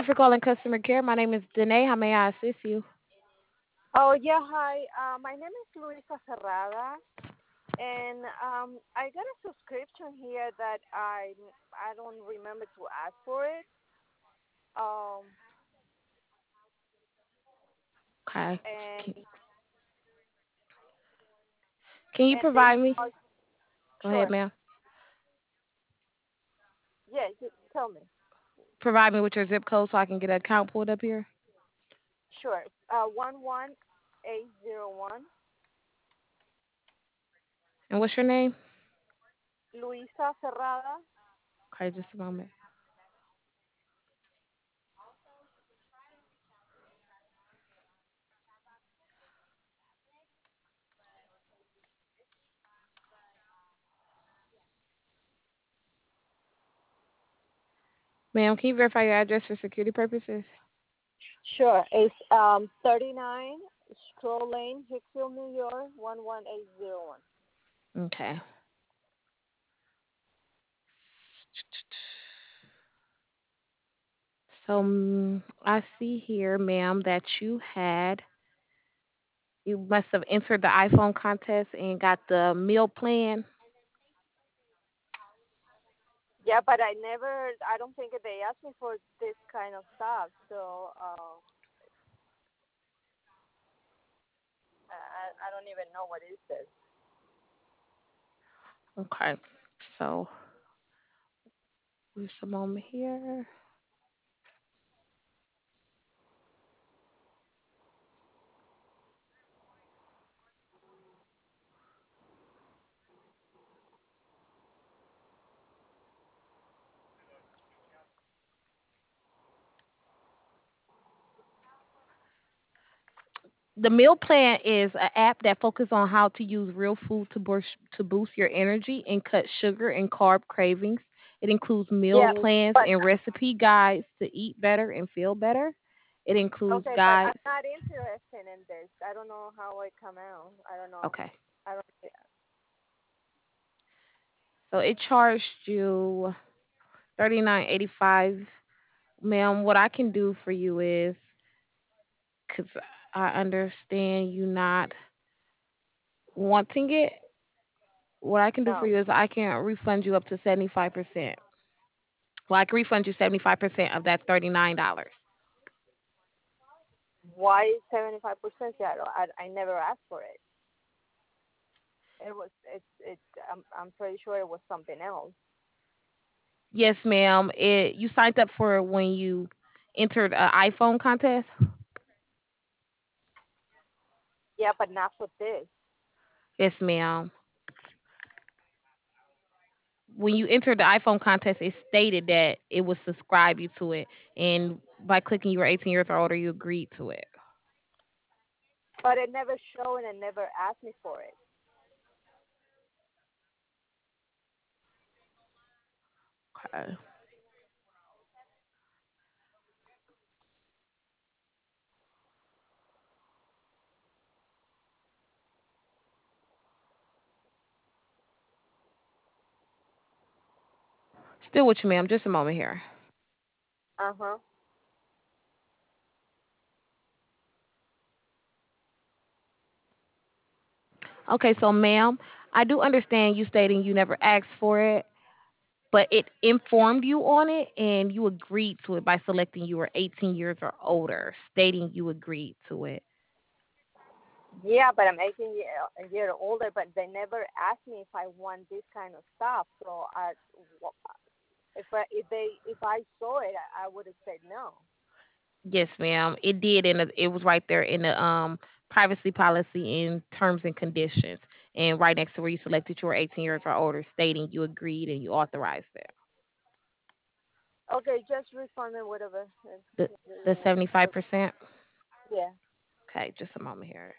for calling customer care. My name is Danae. How may I assist you? Oh, yeah, hi. My name is Luisa Ferrada, and I got a subscription here that I don't remember to ask for it. Um, Okay. and Can, can you and they provide me? charge. Go ahead, Sure. ma'am. Yeah, tell me. Provide me with your zip code so I can get an account pulled up here. Sure. 11801. And what's your name? Luisa Ferrada. Okay, just a moment. Ma'am, can you verify your address for security purposes? Sure. It's 39 Stroll Lane, Hicksville, New York 11801. Okay. So I see here, ma'am, that you must have entered the iPhone contest and got the meal plan. Yeah, but I don't think they asked me for this kind of stuff. So I don't even know what is this. Okay. So just a moment here. The meal plan is an app that focuses on how to use real food to boost your energy and cut sugar and carb cravings. It includes meal Yeah, plans but and recipe guides to eat better and feel better. It includes okay, but I'm guides. not interested in this. I don't know how it come out. I don't know. Okay. I don't. So it charged you 39.85. Ma'am, what I can do for you is, cuz I understand you not wanting it, what I can do for No. you is I can refund you up to 75%. Well, I can refund you 75% of that $39. Why 75%? Yeah, I never asked for it. It's. I'm pretty sure it was something else. Yes, ma'am. You signed up for it when you entered an iPhone contest. Yeah, but not for this. Yes, ma'am. When you entered the iPhone contest, it stated that it would subscribe you to it, and by clicking you were 18 years or older, you agreed to it. But it never showed and it never asked me for it. Okay. Still with you, ma'am. Just a moment here. Uh huh. Okay, so ma'am, I do understand you stating you never asked for it, but it informed you on it and you agreed to it by selecting you were 18 years or older, stating you agreed to it. Yeah, but I'm 18 a year older, but they never asked me if I want this kind of stuff. So if I saw it, I would have said no. Yes, ma'am. It did, and it was right there in the privacy policy in terms and conditions, and right next to where you selected you were 18 years or older, stating you agreed and you authorized it. Okay, just refund me whatever. The 75%. Yeah. Okay, just a moment here.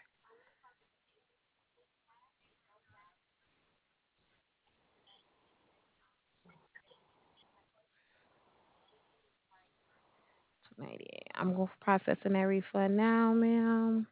I'm going to processing that refund now, ma'am.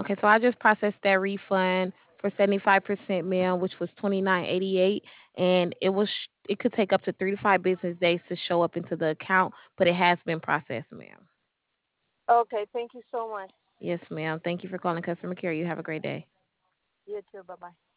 Okay, so I just processed that refund for 75%, ma'am, which was 29.88, and it could take up to 3 to 5 business days to show up into the account, but it has been processed, ma'am. Okay, thank you so much. Yes, ma'am. Thank you for calling customer care. You have a great day. You too. Bye bye.